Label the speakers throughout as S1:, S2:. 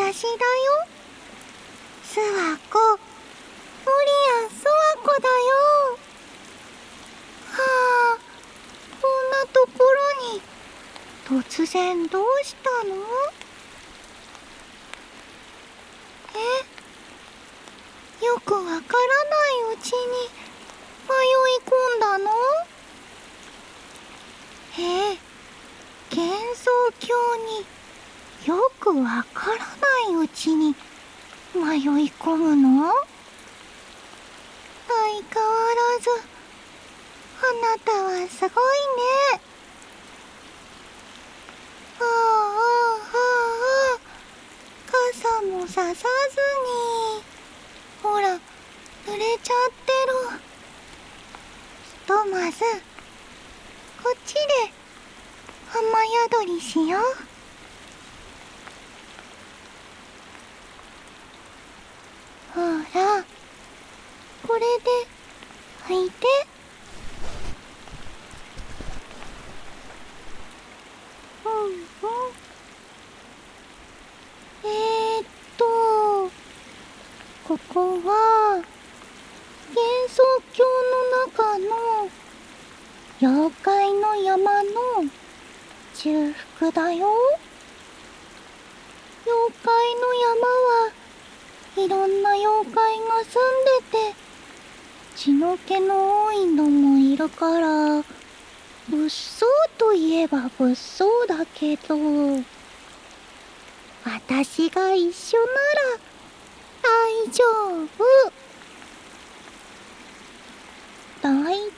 S1: 私だよ。諏訪子、守谷諏訪子だよ。はあ、こんなところに突然どうしたの？よくわからないうちに迷い込んだの？幻想郷によくわからないうちに迷い込むの？相変わらずあなたはすごいね。ああああ、傘もささずに、ほら濡れちゃってる。ひとまずこっちで雨宿りしよう。ほら、これで拭いて。うんうん。ここは幻想郷の中の妖怪の山の中腹だよ。妖怪の山はいろんな妖怪が住んでて、血の気の多いのもいるから、物騒といえば物騒だけど、私が一緒なら大丈夫。だいたい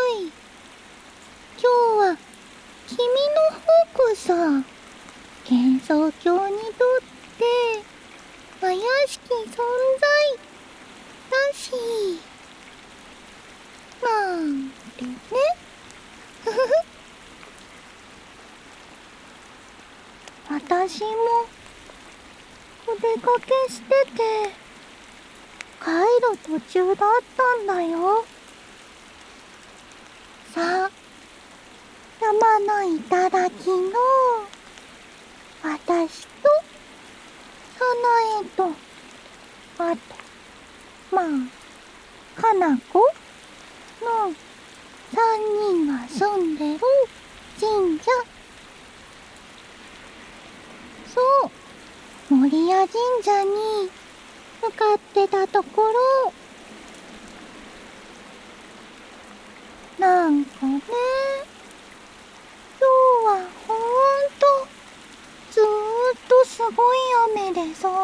S1: 今日は君の方こそ幻想郷にとって怪しき存在だし、なんてね。ふふふ。私もお出かけしてて帰る途中だったんだよ。さあ、山の頂の私とサナエと、あとまあかなこの3人が住んでる神社、そう守谷神社に向かってたところ、なんかね、今日はほんとずーっとすごい雨でさ、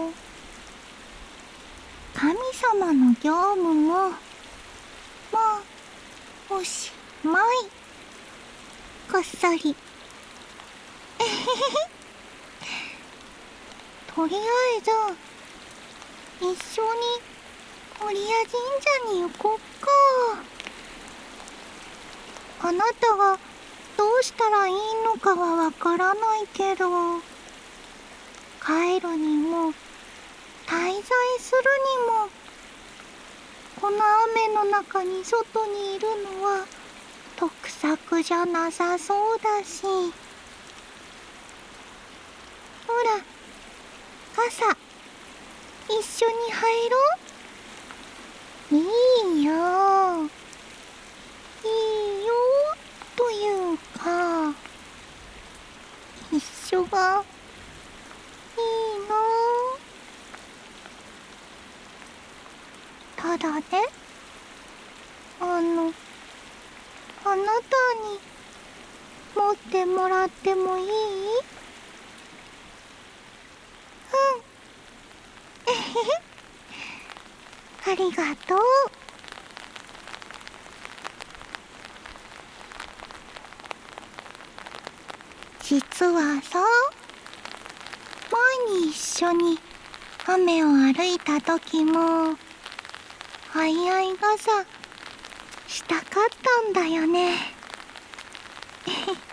S1: 神様の業務ももうおしまい。こっそりえへへへ。とりあえず一緒に守谷神社に行こっか。あなたがどうしたらいいのかはわからないけど、帰るにも滞在するにも、この雨の中に外にいるのは得策じゃなさそうだし。ほら、傘一緒に入ろう。いいよ、いいよというか、一緒がいいな。ただね、あなたに持ってもらってもいい？えへへ。ありがとう。実はさ、前に一緒に雨を歩いた時も相合い傘したかったんだよね。えへ。